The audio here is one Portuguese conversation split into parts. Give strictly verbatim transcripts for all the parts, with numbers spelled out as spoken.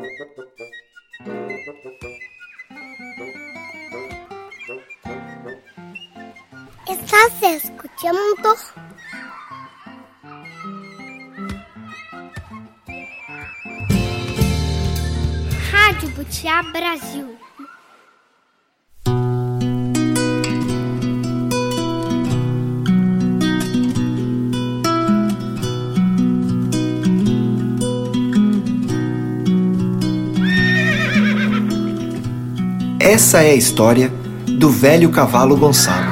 Estás escuchando Rádio Butiá Brasil. Essa é a história do velho cavalo Gonçalo.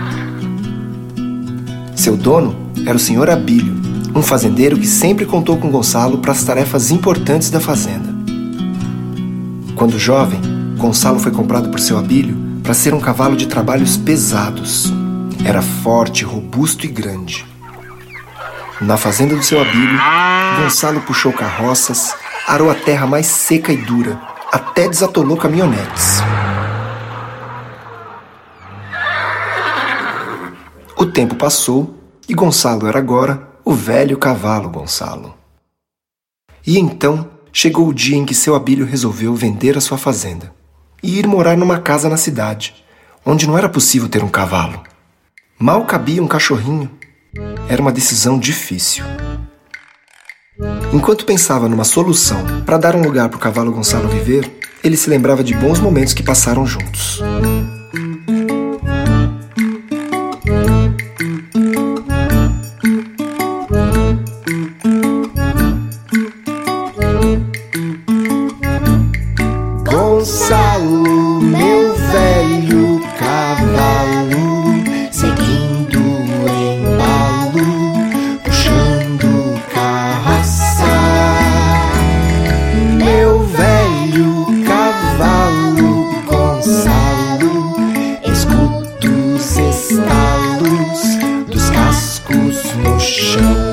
Seu dono era o senhor Abílio, um fazendeiro que sempre contou com Gonçalo para as tarefas importantes da fazenda. Quando jovem, Gonçalo foi comprado por seu Abílio para ser um cavalo de trabalhos pesados. Era forte, robusto e grande. Na fazenda do seu Abílio, Gonçalo puxou carroças, arou a terra mais seca e dura, até desatolou caminhonetes. O tempo passou e Gonçalo era agora o velho cavalo Gonçalo. E então chegou o dia em que seu Abílio resolveu vender a sua fazenda e ir morar numa casa na cidade, onde não era possível ter um cavalo. Mal cabia um cachorrinho. Era uma decisão difícil. Enquanto pensava numa solução para dar um lugar para o cavalo Gonçalo viver, ele se lembrava de bons momentos que passaram juntos. Gonçalo, meu velho cavalo, seguindo o embalo, puxando carroça. Meu velho cavalo Gonçalo, escuto os estalos dos cascos no chão.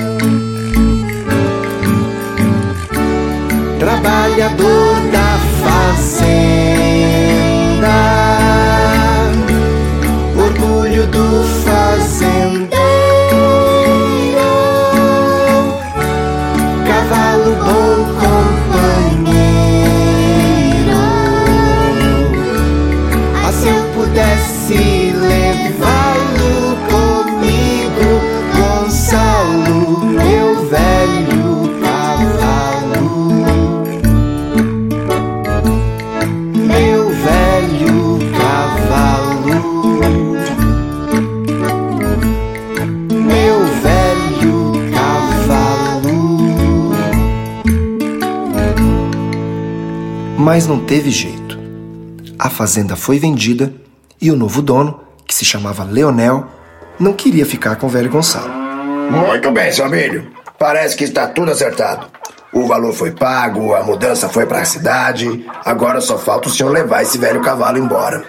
Trabalhador da fazenda, orgulho do fazendeiro, cavalo bom companheiro. Ah, se eu pudesse levá-lo comigo, Gonçalo, meu velho cavalo. Meu velho cavalo, meu velho cavalo. Mas não teve jeito. A fazenda foi vendida e o novo dono, que se chamava Leonel, não queria ficar com o velho Gonçalo. Muito bem, seu Abílio. Parece que está tudo acertado. O valor foi pago, a mudança foi para a cidade. Agora só falta o senhor levar esse velho cavalo embora.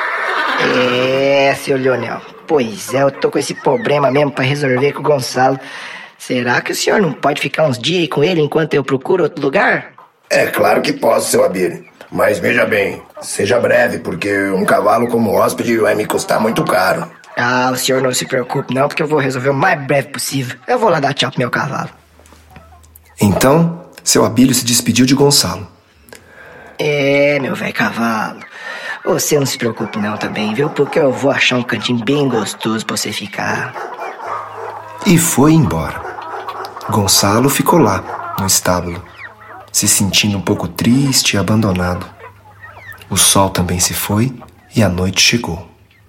É, seu Leonel. Pois é, eu tô com esse problema mesmo para resolver com o Gonçalo. Será que o senhor não pode ficar uns dias com ele enquanto eu procuro outro lugar? É claro que posso, seu Abílio. Mas veja bem, seja breve, porque um cavalo como hóspede vai me custar muito caro. Ah, o senhor não se preocupe não, porque eu vou resolver o mais breve possível. Eu vou lá dar tchau pro meu cavalo. Então, seu Abílio se despediu de Gonçalo. É, meu velho cavalo, você não se preocupe não também, viu? Porque eu vou achar um cantinho bem gostoso pra você ficar. E foi embora. Gonçalo ficou lá, no estábulo, se sentindo um pouco triste e abandonado. O sol também se foi e a noite chegou.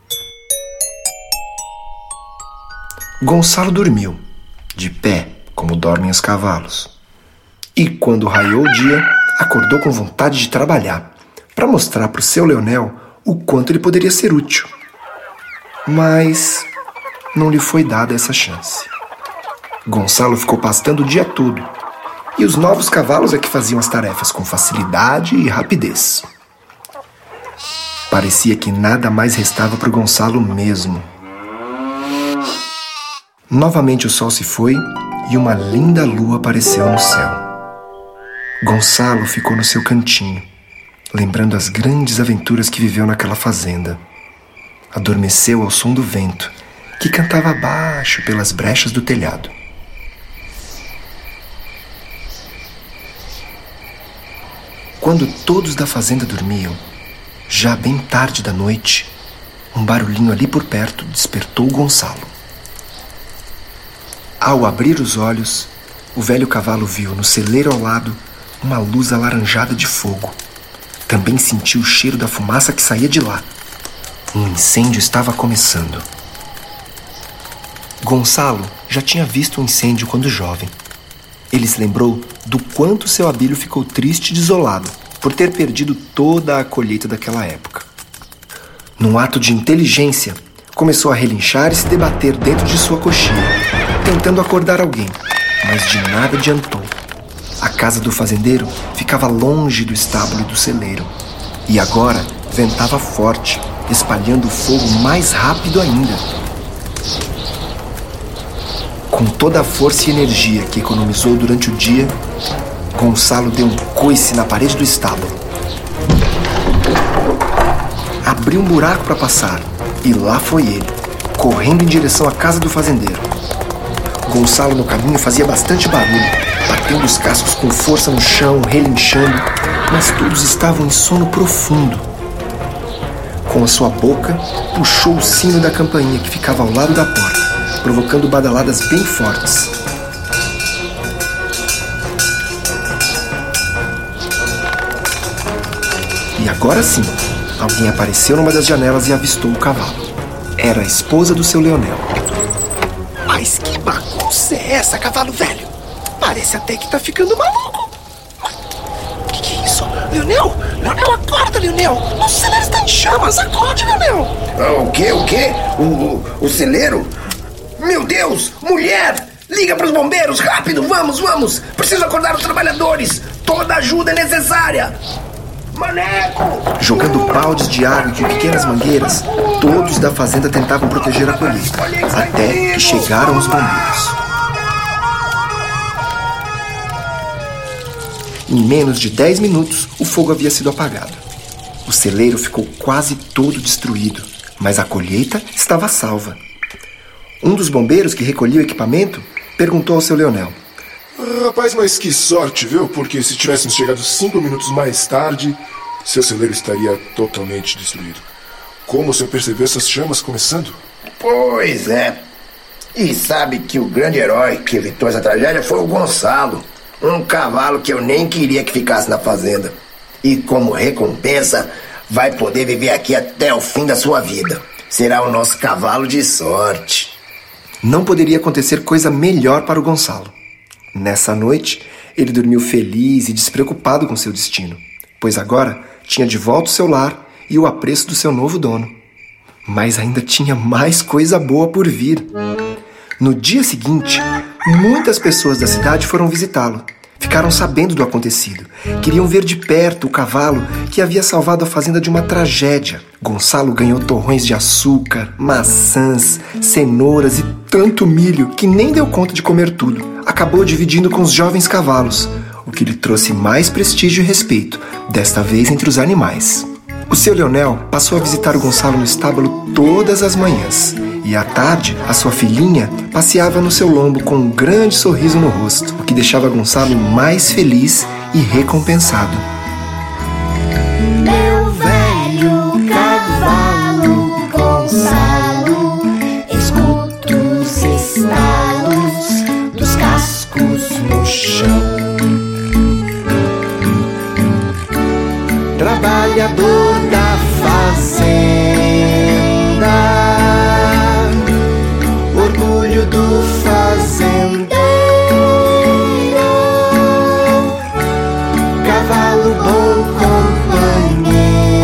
Gonçalo dormiu, de pé, como dormem os cavalos. E quando raiou o dia, acordou com vontade de trabalhar, para mostrar para o seu Leonel o quanto ele poderia ser útil. Mas não lhe foi dada essa chance. Gonçalo ficou pastando o dia todo, e os novos cavalos é que faziam as tarefas com facilidade e rapidez. Parecia que nada mais restava para o Gonçalo mesmo. Novamente o sol se foi e uma linda lua apareceu no céu. Gonçalo ficou no seu cantinho, lembrando as grandes aventuras que viveu naquela fazenda. Adormeceu ao som do vento, que cantava baixo pelas brechas do telhado. Quando todos da fazenda dormiam, já bem tarde da noite, um barulhinho ali por perto despertou Gonçalo. Ao abrir os olhos, o velho cavalo viu no celeiro ao lado uma luz alaranjada de fogo. Também sentiu o cheiro da fumaça que saía de lá. Um incêndio estava começando. Gonçalo já tinha visto um incêndio quando jovem. Ele se lembrou do quanto seu Abílio ficou triste e desolado por ter perdido toda a colheita daquela época. Num ato de inteligência, começou a relinchar e se debater dentro de sua coxinha, tentando acordar alguém, mas de nada adiantou. A casa do fazendeiro ficava longe do estábulo e do celeiro, e agora ventava forte, espalhando o fogo mais rápido ainda. Com toda a força e energia que economizou durante o dia, Gonçalo deu um coice na parede do estábulo. Abriu um buraco para passar, e lá foi ele, correndo em direção à casa do fazendeiro. Gonçalo no caminho fazia bastante barulho, batendo os cascos com força no chão, relinchando, mas todos estavam em sono profundo. Com a sua boca, puxou o sino da campainha que ficava ao lado da porta, provocando badaladas bem fortes. E agora sim, alguém apareceu numa das janelas e avistou o cavalo. Era a esposa do seu Leonel. Mas que bagunça é essa, cavalo velho? Parece até que tá ficando maluco. O que, que é isso? Leonel? Leonel, acorda, Leonel! O celeiro está em chamas! Acorde, Leonel! Ah, o quê? O quê? O, o, o celeiro? Meu Deus! Mulher! Liga para os bombeiros! Rápido! Vamos, vamos! Preciso acordar os trabalhadores! Toda ajuda é necessária! Maneco! Jogando baldes de água com pequenas mangueiras, todos da fazenda tentavam proteger a colheita, até que chegaram os bombeiros. Em menos de dez minutos, o fogo havia sido apagado. O celeiro ficou quase todo destruído, mas a colheita estava salva. Um dos bombeiros que recolhia o equipamento perguntou ao seu Leonel: Rapaz, mas que sorte, viu? Porque se tivéssemos chegado cinco minutos mais tarde, seu celeiro estaria totalmente destruído. Como o senhor percebeu essas chamas começando? Pois é. E sabe que o grande herói que evitou essa tragédia foi o Gonçalo. Um cavalo que eu nem queria que ficasse na fazenda. E como recompensa, vai poder viver aqui até o fim da sua vida. Será o nosso cavalo de sorte. Não poderia acontecer coisa melhor para o Gonçalo. Nessa noite, ele dormiu feliz e despreocupado com seu destino, pois agora tinha de volta o seu lar e o apreço do seu novo dono. Mas ainda tinha mais coisa boa por vir. No dia seguinte, muitas pessoas da cidade foram visitá-lo. Ficaram sabendo do acontecido. Queriam ver de perto o cavalo que havia salvado a fazenda de uma tragédia. Gonçalo ganhou torrões de açúcar, maçãs, cenouras e tanto milho que nem deu conta de comer tudo. Acabou dividindo com os jovens cavalos, o que lhe trouxe mais prestígio e respeito, desta vez entre os animais. O seu Leonel passou a visitar o Gonçalo no estábulo todas as manhãs. E à tarde, a sua filhinha passeava no seu lombo com um grande sorriso no rosto, o que deixava Gonçalo mais feliz e recompensado. Meu velho cavalo Gonçalo, escuto os estalos dos cascos no chão. Trabalhador da fazenda, orgulho do fazendeiro, cavalo bom companheiro.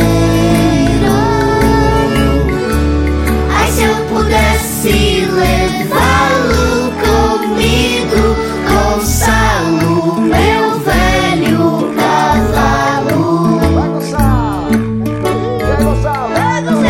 Ai, se eu pudesse levá-lo comigo, Gonçalo, meu velho cavalo. Vai, Gonçalo! Vai, Gonçalo! Vai, Gonçalo!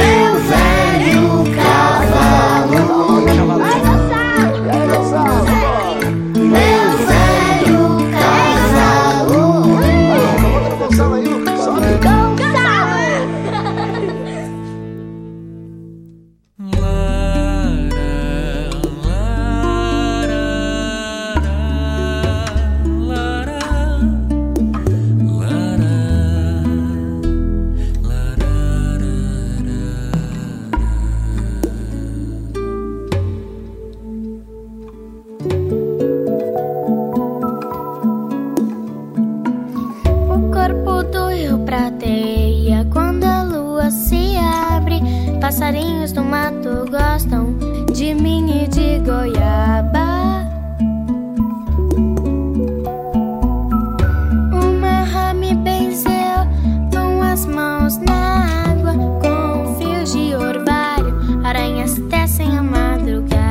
O corpo do rio prateia quando a lua se abre. Passarinhos do mato gostam de mim e de goiaba. Uma rã me benzeu com as mãos na água, com fios de orvalho, aranhas tecem a madrugada.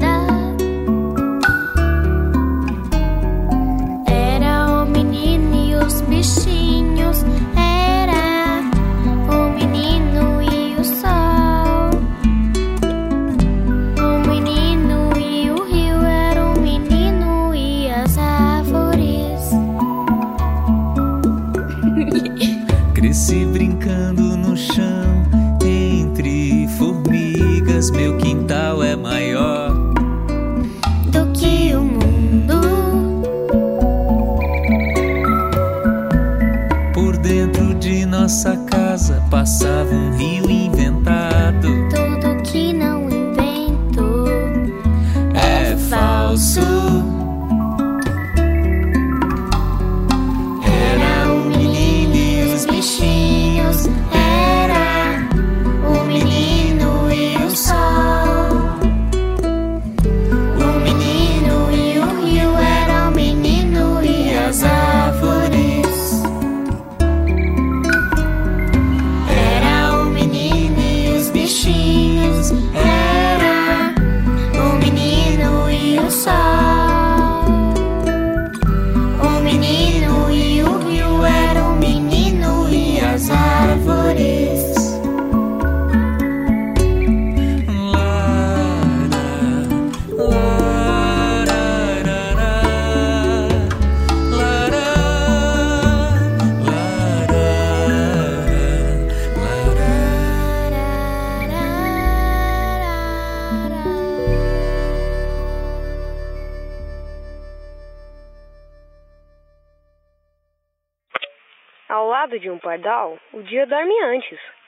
Era o menino e os bichinhos, era o menino e o sol. O menino e o rio, era o menino e as árvores. Cresci brincando no chão, entre formigas. Meu quintal é maior do que o mundo. Por dentro de nossa casa passava um rio inventado. Tudo que não invento É falso. Era o menino e os bichinhos, era o menino e o sol. O menino e o rio, era o menino e as árvores. Era o menino e os bichinhos, era o menino e o sol. O menino e o rio, era o menino e as árvores. Ao lado de um pardal, o dia dorme antes.